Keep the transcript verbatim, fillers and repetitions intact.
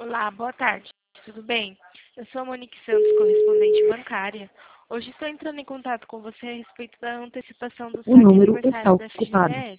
Olá, boa tarde. Tudo bem? Eu sou a Monique Santos, correspondente bancária. Hoje estou entrando em contato com você a respeito da antecipação do O saque número está aniversário da ocupado. F G T S.